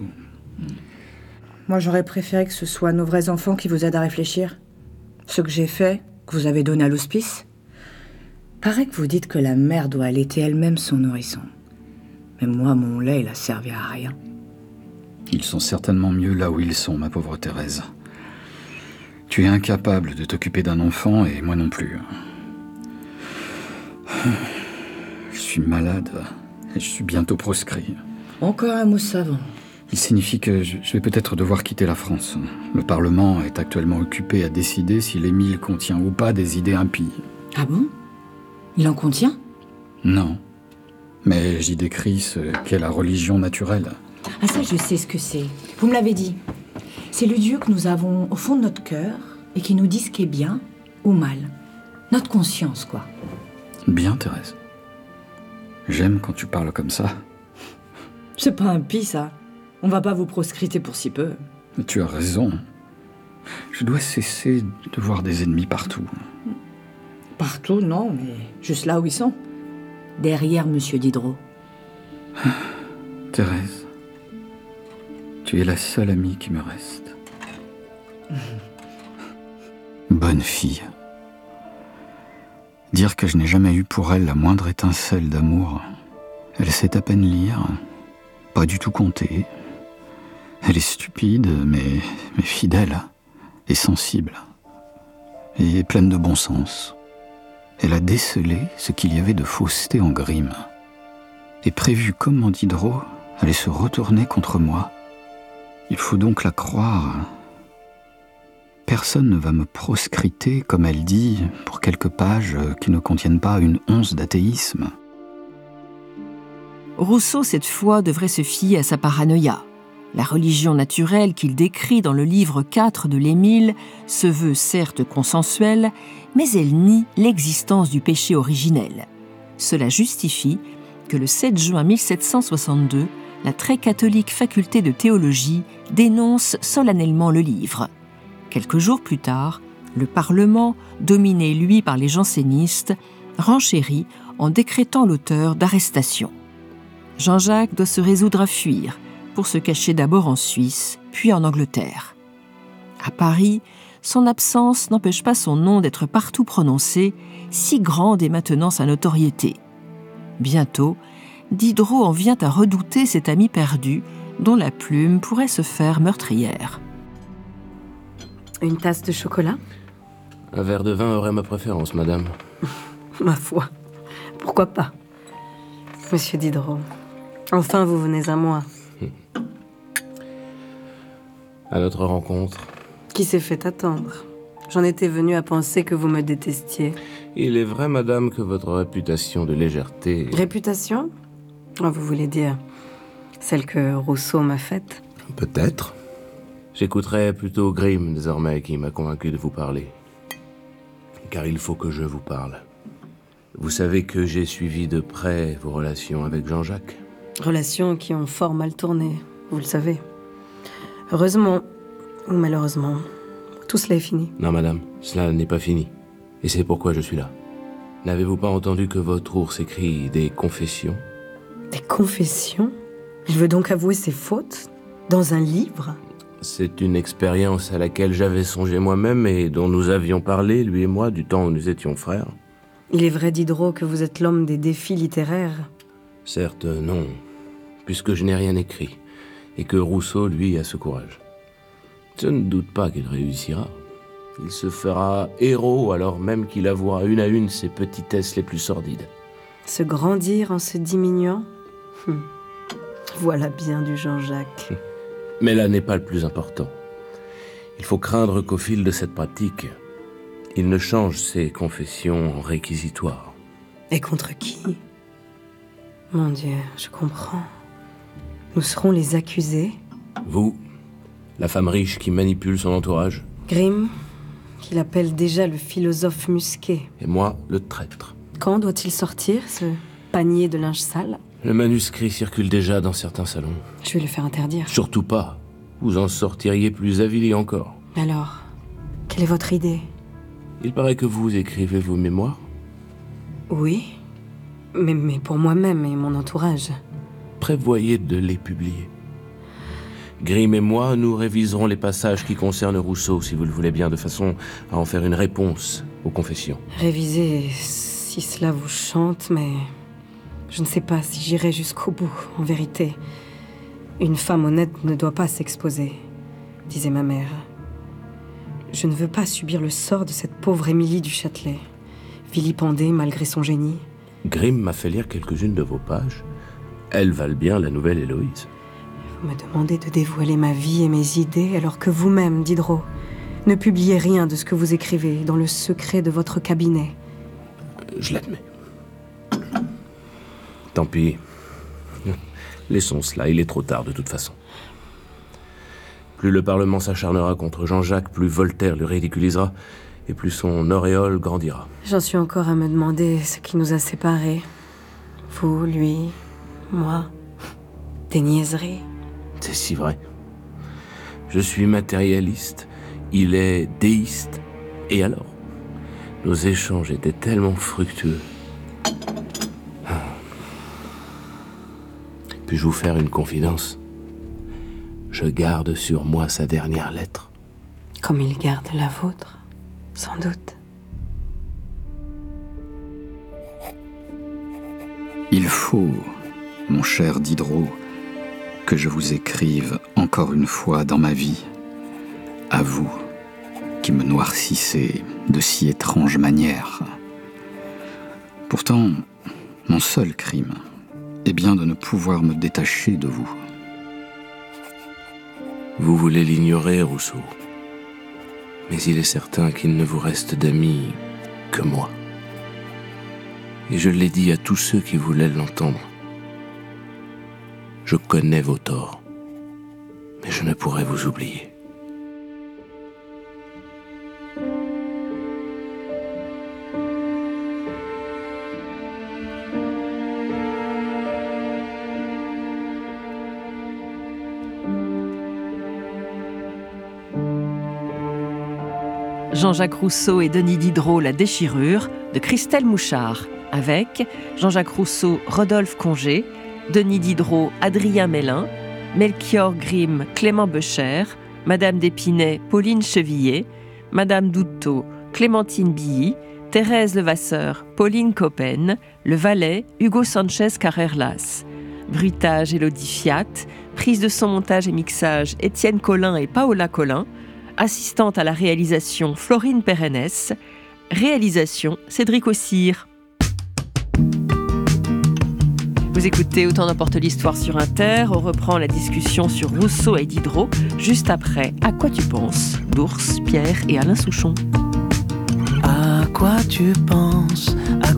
Moi, j'aurais préféré que ce soit nos vrais enfants qui vous aident à réfléchir. Ce que j'ai fait, que vous avez donné à l'hospice. Paraît que vous dites que la mère doit allaiter elle-même son nourrisson. Mais moi, mon lait, il a servi à rien. Ils sont certainement mieux là où ils sont, ma pauvre Thérèse. Tu es incapable de t'occuper d'un enfant et moi non plus. Je suis malade et je suis bientôt proscrit. Encore un mot savant. Il signifie que je vais peut-être devoir quitter la France. Le Parlement est actuellement occupé à décider si l'Émile contient ou pas des idées impies. Ah bon? Il en contient? Non. Mais j'y décris ce qu'est la religion naturelle. Ah ça, je sais ce que c'est. Vous me l'avez dit. C'est le Dieu que nous avons au fond de notre cœur et qui nous dit ce qui est bien ou mal. Notre conscience, quoi. Bien, Thérèse. J'aime quand tu parles comme ça. C'est pas impie, ça. On va pas vous proscriter pour si peu. Mais tu as raison. Je dois cesser de voir des ennemis partout. Partout, non, mais juste là où ils sont. Derrière Monsieur Diderot. Thérèse, tu es la seule amie qui me reste. Bonne fille. Dire que je n'ai jamais eu pour elle la moindre étincelle d'amour. Elle sait à peine lire, pas du tout compter. Elle est stupide, mais fidèle, et sensible, et pleine de bon sens. Elle a décelé ce qu'il y avait de fausseté en Grimm, et prévu comment Diderot allait se retourner contre moi. Il faut donc la croire. Personne ne va me proscriter, comme elle dit, pour quelques pages qui ne contiennent pas une once d'athéisme. Rousseau, cette fois, devrait se fier à sa paranoïa. La religion naturelle qu'il décrit dans le livre 4 de l'Émile se veut certes consensuelle, mais elle nie l'existence du péché originel. Cela justifie que le 7 juin 1762, la très catholique faculté de théologie dénonce solennellement le livre. Quelques jours plus tard, le Parlement, dominé lui par les jansénistes, renchérit en décrétant l'auteur d'arrestation. Jean-Jacques doit se résoudre à fuir, pour se cacher d'abord en Suisse, puis en Angleterre. À Paris, son absence n'empêche pas son nom d'être partout prononcé, si grande est maintenant sa notoriété. Bientôt, Diderot en vient à redouter cet ami perdu, dont la plume pourrait se faire meurtrière. Une tasse de chocolat? Un verre de vin aurait ma préférence, madame. Ma foi, pourquoi pas? Monsieur Diderot, enfin vous venez à moi. À notre rencontre. Qui s'est fait attendre. J'en étais venu à penser que vous me détestiez. Il est vrai, madame, que votre réputation de légèreté... Réputation? Oh, vous voulez dire celle que Rousseau m'a faite? Peut-être. J'écouterai plutôt Grimm, désormais, qui m'a convaincu de vous parler. Car il faut que je vous parle. Vous savez que j'ai suivi de près vos relations avec Jean-Jacques. Relations qui ont fort mal tourné, vous le savez. Heureusement, ou malheureusement, tout cela est fini. Non, madame, cela n'est pas fini. Et c'est pourquoi je suis là. N'avez-vous pas entendu que votre ours écrit des confessions? Des confessions? Il veut donc avouer ses fautes? Dans un livre? C'est une expérience à laquelle j'avais songé moi-même et dont nous avions parlé, lui et moi, du temps où nous étions frères. Il est vrai, Diderot, que vous êtes l'homme des défis littéraires. Certes, non, puisque je n'ai rien écrit, et que Rousseau, lui, a ce courage. Je ne doute pas qu'il réussira. Il se fera héros alors même qu'il avouera une à une ses petitesses les plus sordides. Se grandir en se diminuant? Voilà bien du Jean-Jacques. Mais là n'est pas le plus important. Il faut craindre qu'au fil de cette pratique, il ne change ses confessions en réquisitoires. Et contre qui? Mon Dieu, je comprends. Nous serons les accusés? Vous, la femme riche qui manipule son entourage. Grimm, qu'il appelle déjà le philosophe musqué. Et moi, le traître. Quand doit-il sortir, ce panier de linge sale? Le manuscrit circule déjà dans certains salons. Je vais le faire interdire. Surtout pas. Vous en sortiriez plus avili encore. Alors, quelle est votre idée? Il paraît que vous écrivez vos mémoires. Oui, mais pour moi-même et mon entourage. Prévoyez de les publier. Grimm et moi, nous réviserons les passages qui concernent Rousseau, si vous le voulez bien, de façon à en faire une réponse aux confessions. Réviser, si cela vous chante, mais je ne sais pas si j'irai jusqu'au bout, en vérité. Une femme honnête ne doit pas s'exposer, disait ma mère. Je ne veux pas subir le sort de cette pauvre Émilie du Châtelet, vilipendée malgré son génie. Grimm m'a fait lire quelques-unes de vos pages. Elles valent bien la nouvelle Héloïse. Vous me demandez de dévoiler ma vie et mes idées alors que vous-même, Diderot, ne publiez rien de ce que vous écrivez dans le secret de votre cabinet. Je l'admets. Tant pis. Laissons cela, il est trop tard de toute façon. Plus le Parlement s'acharnera contre Jean-Jacques, plus Voltaire le ridiculisera, et plus son auréole grandira. J'en suis encore à me demander ce qui nous a séparés. Vous, lui, moi. Des niaiseries. C'est si vrai. Je suis matérialiste, il est déiste, et alors? Nos échanges étaient tellement fructueux. Puis-je vous faire une confidence? Je garde sur moi sa dernière lettre. Comme il garde la vôtre, sans doute. Il faut, mon cher Diderot, que je vous écrive encore une fois dans ma vie, à vous, qui me noircissez de si étrange manière. Pourtant, mon seul crime est bien de ne pouvoir me détacher de vous. Vous voulez l'ignorer, Rousseau. Mais il est certain qu'il ne vous reste d'amis que moi. Et je l'ai dit à tous ceux qui voulaient l'entendre. Je connais vos torts, mais je ne pourrai vous oublier. Jean-Jacques Rousseau et Denis Diderot, La déchirure, de Christelle Mouchard, avec Jean-Jacques Rousseau, Rodolphe Congé, Denis Diderot, Adrien Mélin, Melchior Grimm, Clément Becher, Madame d'Épinay, Pauline Chevillet, Madame Douteau, Clémentine Billy, Thérèse Levasseur, Pauline Coppen, Le Valet, Hugo Sanchez Carrerlas. Bruitage, Élodie Fiat. Prise de son, montage et mixage, Étienne Collin et Paola Collin. Assistante à la réalisation, Florine Pérennes. Réalisation, Cédric Ossire. Vous écoutez Autant n'importe l'histoire sur Inter. On reprend la discussion sur Rousseau et Diderot juste après À quoi tu penses d'Ours, Pierre et Alain Souchon. À quoi tu penses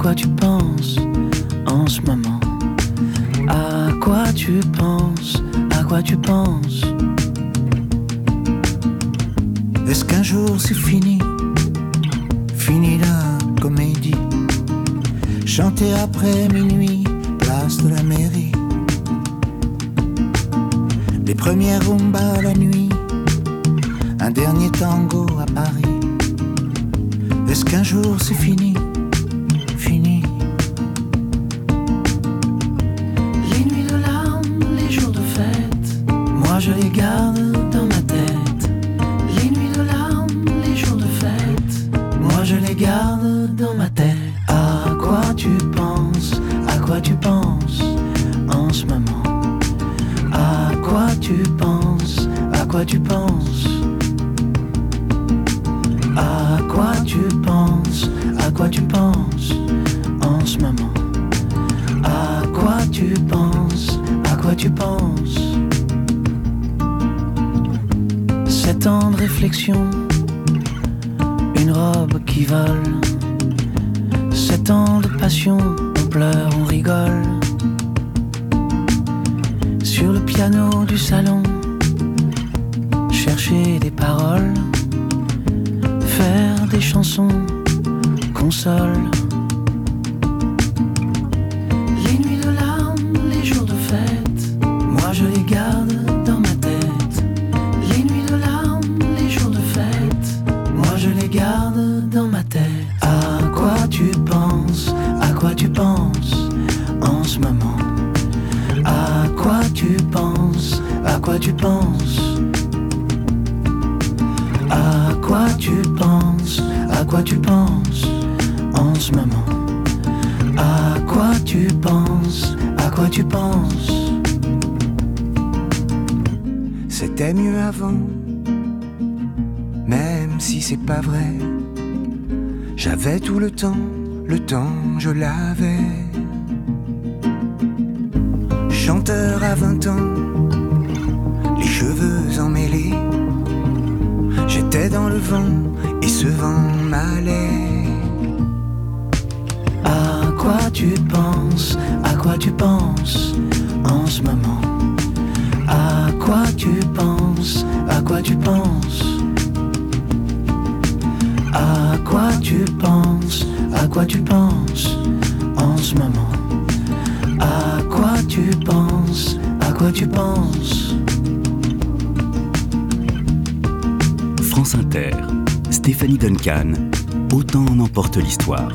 en ce moment? À quoi tu penses? Est-ce qu'un jour c'est fini la comédie? Chanter après minuit, place de la mairie. Les premières rumbas la nuit, un dernier tango à Paris. Est-ce qu'un jour c'est fini? Les nuits de larmes, les jours de fête, moi je les garde dans ma tête. Les nuits de larmes, les jours de fête, moi je les garde dans ma tête. À quoi tu penses en ce moment? À quoi tu penses? À quoi tu penses en ce moment? À quoi tu penses? 7 ans de réflexion, une robe qui vole. 7 ans de passion, on pleure, on rigole. Sur le piano du salon, chercher des paroles, faire des chansons, console. Les nuits de larmes, les jours de fête, moi je les garde dans ma tête. Les nuits de larmes, les jours de fête, moi je les garde dans ma tête. À quoi tu penses en ce moment? À quoi tu penses? À quoi tu penses en ce moment? À quoi tu penses? C'était mieux avant, même si c'est pas vrai. J'avais tout le temps je l'avais. Chanteur à 20 ans, j'étais dans le vent et ce vent m'allait. À quoi tu penses en ce moment? À quoi tu penses? À quoi tu penses? À quoi tu penses? À quoi tu penses en ce moment? À quoi tu penses? À quoi tu penses? France Inter, Stéphanie Duncan, Autant en emporte l'histoire.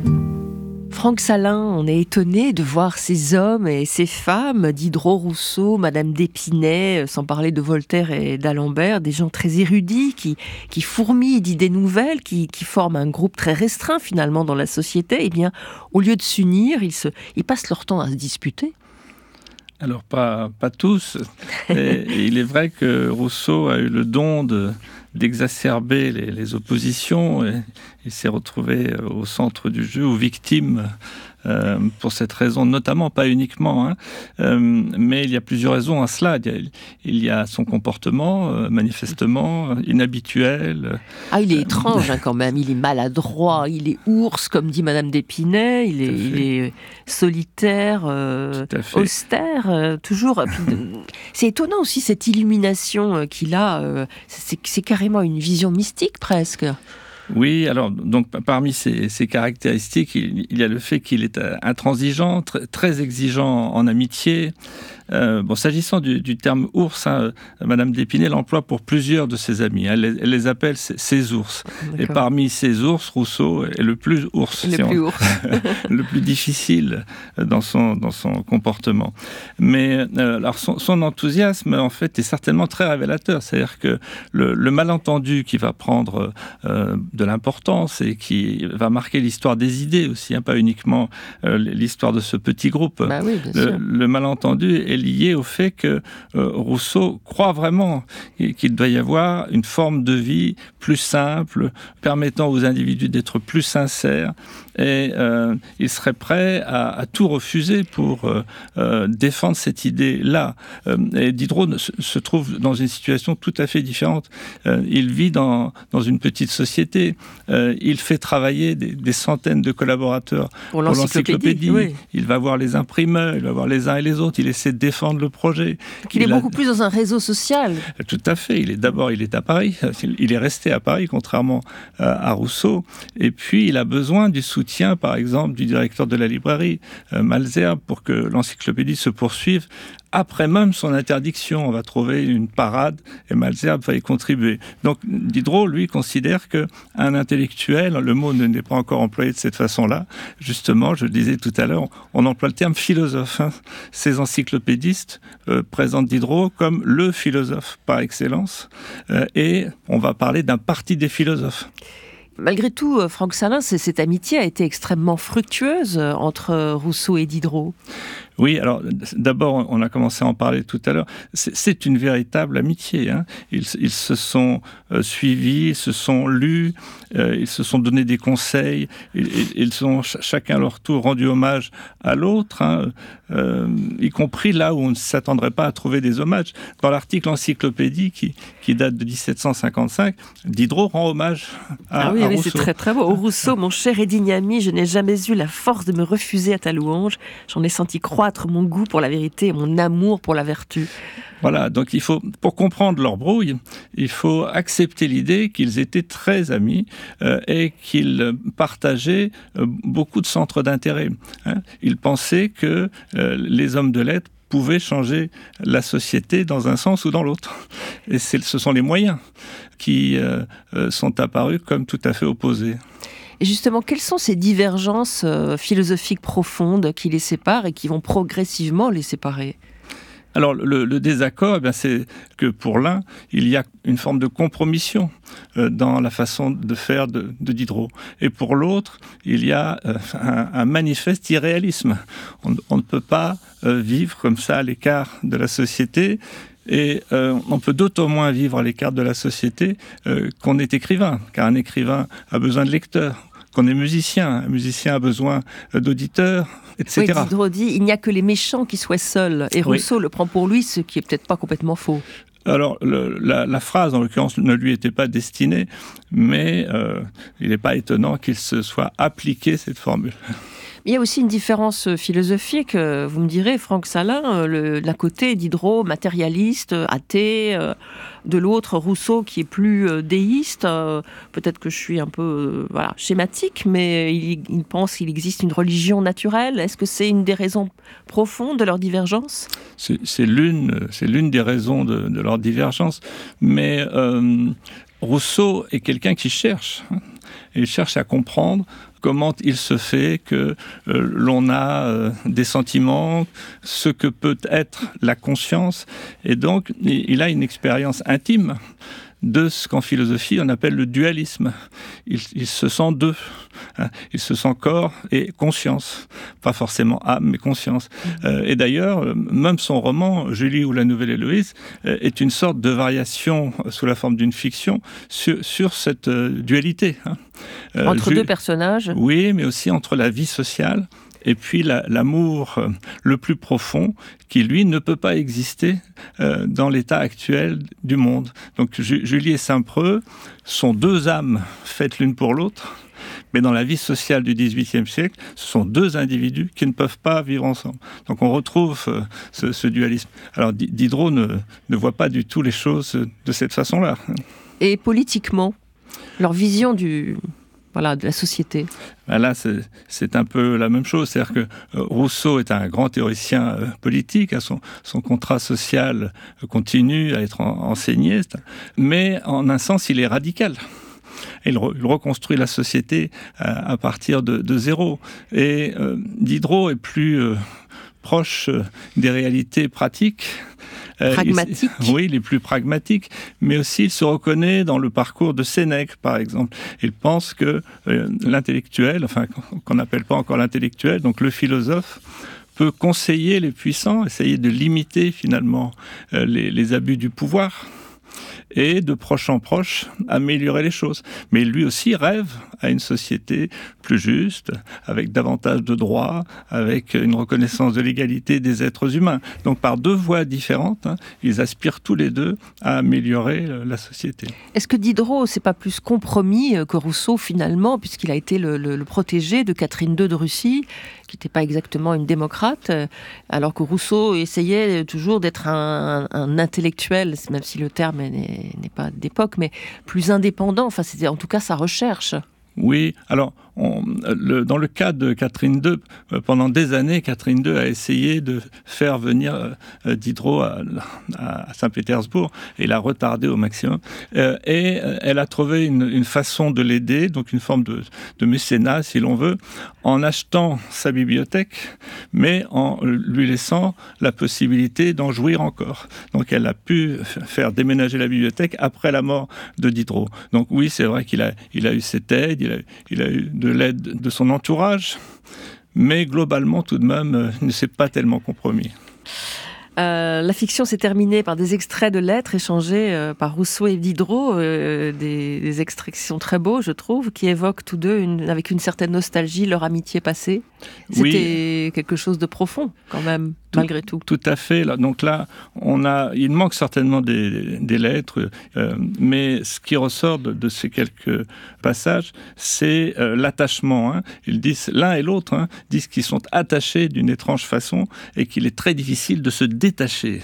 Franck Salin, on est étonné de voir ces hommes et ces femmes, Diderot, Rousseau, Madame d'Épinay, sans parler de Voltaire et d'Alembert, des gens très érudits qui fourmillent d'idées nouvelles, qui forment un groupe très restreint finalement dans la société. Eh bien, au lieu de s'unir, ils passent leur temps à se disputer. Alors, pas tous. Et il est vrai que Rousseau a eu le don d'exacerber les oppositions et il s'est retrouvé au centre du jeu, ou victime pour cette raison, notamment, pas uniquement. Mais il y a plusieurs raisons à cela. Il y a son comportement, manifestement, inhabituel. Ah, il est étrange quand même, il est maladroit, il est ours, comme dit Madame d'Épinay, il est solitaire, austère, toujours. C'est étonnant aussi cette illumination qu'il a, c'est carrément une vision mystique presque. Oui, alors donc parmi ses caractéristiques, il y a le fait qu'il est intransigeant, très exigeant en amitié. S'agissant du terme ours, Madame d'Épinay l'emploie pour plusieurs de ses amis. Elle les appelle ses ours. D'accord. Et parmi ces ours, Rousseau est le plus ours. Le plus difficile dans son comportement. Mais alors son enthousiasme, en fait, est certainement très révélateur. C'est-à-dire que le malentendu qui va prendre de l'importance et qui va marquer l'histoire des idées aussi, pas uniquement l'histoire de ce petit groupe. Bah oui, bien sûr. Le malentendu est lié au fait que Rousseau croit vraiment qu'il doit y avoir une forme de vie plus simple, permettant aux individus d'être plus sincères, et il serait prêt à tout refuser pour défendre cette idée-là. Et Diderot se trouve dans une situation tout à fait différente. Il vit dans une petite société. Il fait travailler des centaines de collaborateurs pour l'encyclopédie. Oui. Il va voir les imprimeurs, il va voir les uns et les autres, il essaie de défendre le projet. Il est beaucoup plus dans un réseau social. Tout à fait. Il est à Paris. Il est resté à Paris, contrairement à Rousseau. Et puis, il a besoin du soutien, par exemple, du directeur de la librairie, Malesherbes, pour que l'encyclopédie se poursuive. Après même son interdiction, on va trouver une parade et Malesherbes va y contribuer. Donc Diderot, lui, considère qu'un intellectuel, le mot n'est pas encore employé de cette façon-là, justement, je le disais tout à l'heure, on emploie le terme philosophe. Ces encyclopédistes présentent Diderot comme le philosophe par excellence, et on va parler d'un parti des philosophes. Malgré tout, Franck Salin, cette amitié a été extrêmement fructueuse entre Rousseau et Diderot. Oui, alors d'abord, on a commencé à en parler tout à l'heure, c'est une véritable amitié. Ils se sont suivis, ils se sont lus, ils se sont donné des conseils, ils ont chacun à leur tour rendu hommage à l'autre, y compris là où on ne s'attendrait pas à trouver des hommages. Dans l'article Encyclopédie qui date de 1755, Diderot rend hommage à Rousseau. Oui, c'est très très beau. Rousseau, mon cher et digne ami, je n'ai jamais eu la force de me refuser à ta louange. J'en ai senti croître mon goût pour la vérité et mon amour pour la vertu. Voilà, donc pour comprendre leur brouille, il faut accepter l'idée qu'ils étaient très amis et qu'ils partageaient beaucoup de centres d'intérêt. Ils pensaient que les hommes de lettres pouvaient changer la société dans un sens ou dans l'autre. Et ce sont les moyens qui sont apparus comme tout à fait opposés. Et justement, quelles sont ces divergences philosophiques profondes qui les séparent et qui vont progressivement les séparer ? Alors, le désaccord, c'est que pour l'un, il y a une forme de compromission dans la façon de faire de Diderot. Et pour l'autre, il y a un manifeste irréalisme. On ne peut pas vivre comme ça à l'écart de la société. Et on peut d'autant moins vivre à l'écart de la société qu'on est écrivain, car un écrivain a besoin de lecteurs, qu'on est musicien, un musicien a besoin d'auditeurs, etc. Oui, Diderot dit, il n'y a que les méchants qui soient seuls, et Rousseau le prend pour lui, ce qui est peut-être pas complètement faux. Alors, la phrase, en l'occurrence, ne lui était pas destinée, mais il n'est pas étonnant qu'il se soit appliqué cette formule. Il y a aussi une différence philosophique, vous me direz, Franck Salin, d'un côté Diderot, matérialiste, athée, de l'autre Rousseau qui est plus déiste. Peut-être que je suis un peu schématique, mais il pense qu'il existe une religion naturelle. Est-ce que c'est une des raisons profondes de leur divergence ? C'est l'une des raisons de leur divergence, mais Rousseau est quelqu'un qui cherche. Il cherche à comprendre comment il se fait que l'on a des sentiments, ce que peut être la conscience, et donc il a une expérience intime de ce qu'en philosophie on appelle le dualisme. Il se sent deux. Il se sent corps et conscience. Pas forcément âme, mais conscience. Et d'ailleurs, même son roman, Julie ou la Nouvelle Héloïse, est une sorte de variation sous la forme d'une fiction sur cette dualité. Entre deux personnages ? Oui, mais aussi entre la vie sociale et puis l'amour le plus profond qui, lui, ne peut pas exister dans l'état actuel du monde. Donc Julie et Saint-Preux sont deux âmes faites l'une pour l'autre, mais dans la vie sociale du XVIIIe siècle, ce sont deux individus qui ne peuvent pas vivre ensemble. Donc on retrouve ce dualisme. Alors Diderot ne voit pas du tout les choses de cette façon-là. Et politiquement, leur vision de la société. Là, c'est un peu la même chose. C'est-à-dire que Rousseau est un grand théoricien politique. Son contrat social continue à être enseigné. Mais en un sens, il est radical. Il reconstruit la société à partir de zéro. Et Diderot est plus proche des réalités pratiques. Pragmatique. Oui, il est plus pragmatique, mais aussi il se reconnaît dans le parcours de Sénèque, par exemple. Il pense que l'intellectuel, qu'on n'appelle pas encore l'intellectuel, donc le philosophe, peut conseiller les puissants, essayer de limiter finalement les abus du pouvoir, et de proche en proche améliorer les choses. Mais lui aussi rêve à une société plus juste, avec davantage de droits, avec une reconnaissance de l'égalité des êtres humains. Donc par deux voies différentes, ils aspirent tous les deux à améliorer la société. Est-ce que Diderot s'est pas plus compromis que Rousseau finalement, puisqu'il a été le protégé de Catherine II de Russie, qui n'était pas exactement une démocrate, alors que Rousseau essayait toujours d'être un intellectuel, même si le terme n'est pas d'époque, mais plus indépendant. C'était en tout cas sa recherche. Oui, alors dans le cas de Catherine II, pendant des années, Catherine II a essayé de faire venir Diderot à Saint-Pétersbourg et l'a retardé au maximum. Et elle a trouvé une façon de l'aider, donc une forme de mécénat, si l'on veut, en achetant sa bibliothèque, mais en lui laissant la possibilité d'en jouir encore. Donc elle a pu faire déménager la bibliothèque après la mort de Diderot. Donc oui, c'est vrai qu'il a eu cette aide, il a eu de l'aide de son entourage, mais globalement, tout de même, ne s'est pas tellement compromis. La fiction s'est terminée par des extraits de lettres échangés par Rousseau et Diderot, des extraits qui sont très beaux, je trouve, qui évoquent tous deux, avec une certaine nostalgie, leur amitié passée. C'était quelque chose de profond, quand même, malgré tout. Tout à fait. Donc là, il manque certainement des lettres, mais ce qui ressort de ces quelques passages, c'est l'attachement. Ils disent, l'un et l'autre, disent qu'ils sont attachés d'une étrange façon et qu'il est très difficile de se détacher.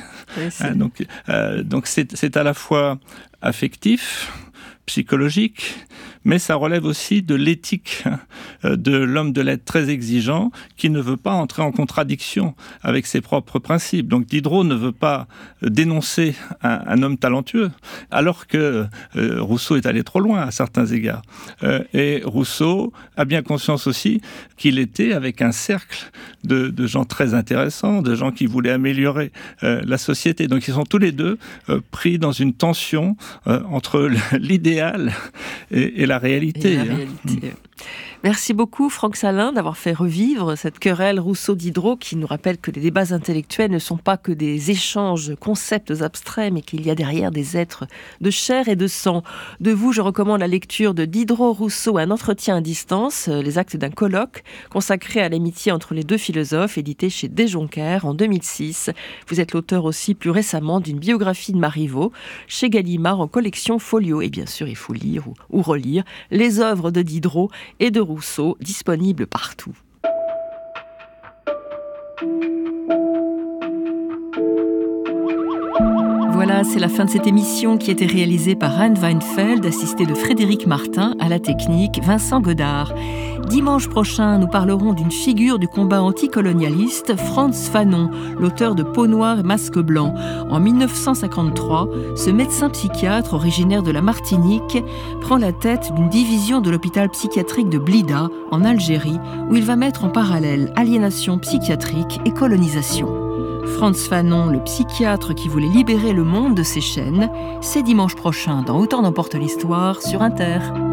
Donc c'est à la fois affectif, psychologique, mais ça relève aussi de l'éthique de l'homme de lettres très exigeant qui ne veut pas entrer en contradiction avec ses propres principes. Donc Diderot ne veut pas dénoncer un homme talentueux, alors que Rousseau est allé trop loin à certains égards. Et Rousseau a bien conscience aussi qu'il était avec un cercle de gens très intéressants, de gens qui voulaient améliorer la société. Donc ils sont tous les deux pris dans une tension entre l'idéal et la réalité. Merci beaucoup Franck Salin d'avoir fait revivre cette querelle Rousseau-Diderot qui nous rappelle que les débats intellectuels ne sont pas que des échanges de concepts abstraits, mais qu'il y a derrière des êtres de chair et de sang. De vous, je recommande la lecture de Diderot-Rousseau, un entretien à distance, les actes d'un colloque consacré à l'amitié entre les deux philosophes, édité chez Desjoncker en 2006. Vous êtes l'auteur aussi plus récemment d'une biographie de Marivaux, chez Gallimard en collection Folio. Et bien sûr, il faut lire ou relire les œuvres de Diderot et de Rousseau, disponibles partout. Voilà, c'est la fin de cette émission qui a été réalisée par Anne Weinfeld, assistée de Frédéric Martin, à la technique Vincent Godard. Dimanche prochain, nous parlerons d'une figure du combat anticolonialiste, Frantz Fanon, l'auteur de Peau noire et masque blanc. En 1953, ce médecin psychiatre originaire de la Martinique prend la tête d'une division de l'hôpital psychiatrique de Blida, en Algérie, où il va mettre en parallèle aliénation psychiatrique et colonisation. Frantz Fanon, le psychiatre qui voulait libérer le monde de ses chaînes, c'est dimanche prochain dans Autant n'emporte l'histoire sur Inter.